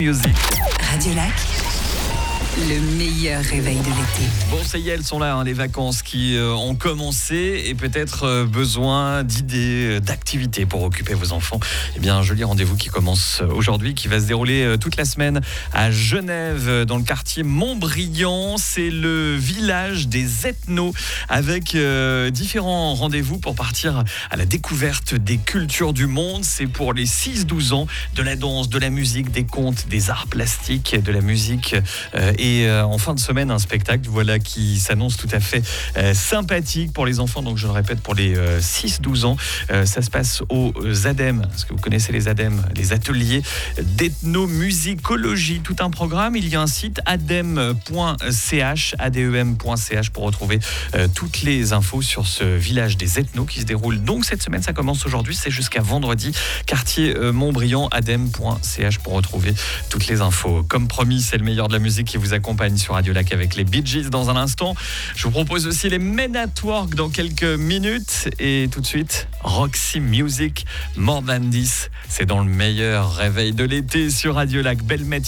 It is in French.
Music. Radio Lac, le meilleur réveil de l'été. Bon, ça y est, elles sont là, les vacances qui ont commencé et peut-être besoin d'idées, d'activités pour occuper vos enfants. Eh bien, un joli rendez-vous qui commence aujourd'hui, qui va se dérouler toute la semaine à Genève, dans le quartier Montbriand. C'est le village des ethnos avec différents rendez-vous pour partir à la découverte des cultures du monde. C'est pour les 6-12 ans, de la danse, de la musique, des contes, des arts plastiques, de la musique et en fin de semaine, un spectacle qui s'annonce tout à fait sympathique pour les enfants. Donc je le répète, pour les 6-12 ans, ça se passe aux ADEM. Est-ce que vous connaissez les ADEM, les ateliers d'ethnomusicologie? Tout un programme. Il y a un site adem.ch, adem.ch pour retrouver toutes les infos sur ce village des ethnos qui se déroule donc cette semaine. Ça commence aujourd'hui, c'est jusqu'à vendredi. Quartier Montbriand, adem.ch pour retrouver toutes les infos. Comme promis, c'est le meilleur de la musique qui vous accompagne sur Radio Lac avec les Bee Gees dans un instant. Je vous propose aussi les Men at Work dans quelques minutes. Et tout de suite, Roxy Music, More Than This. C'est dans le meilleur réveil de l'été sur Radio Lac. Belle matinée.